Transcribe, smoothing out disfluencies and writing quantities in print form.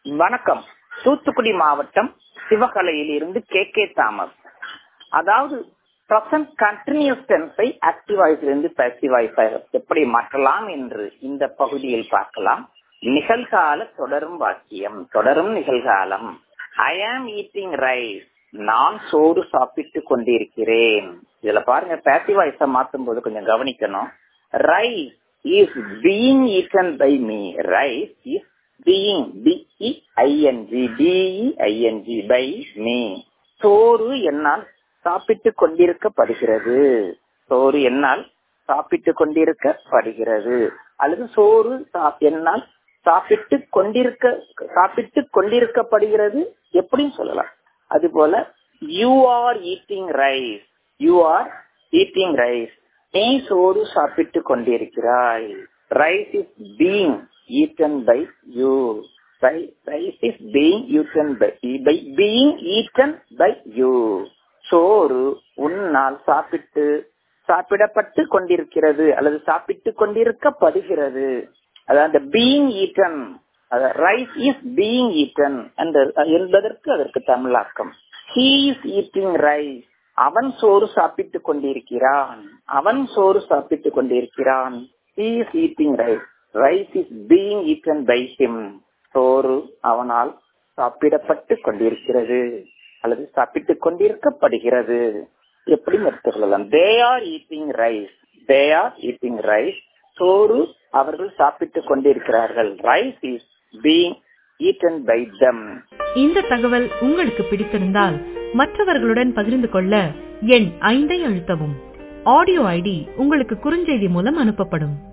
வணக்கம். தூத்துக்குடி மாவட்டம் சிவகலையில் இருந்து கே தாமஸ். அதாவது பிரசன்ட் கண்டினியூஸ் டென்ஸை ஆக்டிவ் வாய்ஸிலிருந்து பாசிவ் வாய்ஸாக எப்படி மாற்றலாம் என்று இந்த பகுதியில் பார்க்கலாம். நிகழ்கால தொடரும் வாக்கியம், தொடரும் நிகழ்காலம். ஐ ஆம் ஈட்டிங் ரைஸ், நான் சோறு சாப்பிட்டு கொண்டிருக்கிறேன். இதுல பாருங்க, பாசிவ் வாய்ஸை மாற்றும் போது கொஞ்சம் கவனிக்கணும். Rice is being eaten by me. Rice is being, B-E-I-N-G, B-E-I-N-G, by me. சோறு என்னால் சாப்பிட்டு கொண்டிருக்கப்படுகிறது. சோறு என்னால் சாப்பிட்டு கொண்டிருக்கப்படுகிறது. அல்லது சோறு என்னால் சாப்பிட்டு கொண்டிருக்கப்படுகிறது எப்படின்னு சொல்லலாம். அதுபோல you are eating rice, you are eating rice, நீ சோறு சாப்பிட்டு கொண்டிருக்கிறாய். Rice is being eaten by you. Rice is being eaten by being eaten by you. சோறு உன்னால் சாப்பிடப்பட்டு கொண்டிருக்கிறது அல்லது சாப்பிட்டு கொண்டிருக்கப்படுகிறது. அதாவது being eaten, rice is being eaten என்பதற்கு அதற்கு தமிழாக்கம். he is eating rice, அவன் சோறு சாப்பிட்டு கொண்டிருக்கிறான். அவன் சோறு சாப்பிட்டு கொண்டிருக்கிறான். he is eating rice, rice is being eaten by him. சோறு அவனால் சாப்பிடப்பட்டு கொண்டிருக்கிறது அல்லது சாப்பிட்டு கொண்டிருக்கப்படுகிறது எப்படி எடுத்துக்கொள்ளலாம். they are eating rice, they are eating rice, சோறு அவர்கள் சாப்பிட்டு கொண்டிருக்கிறார்கள். rice is being eaten by them. இந்த தகவல் உங்களுக்கு பிடித்திருந்தால் மற்றவர்களுடன் பகிர்ந்து கொள்ள எண் 5 அழுத்தவும். ஆடியோ ஐடி உங்களுக்கு குறுஞ்செய்தி மூலம் அனுப்பப்படும்.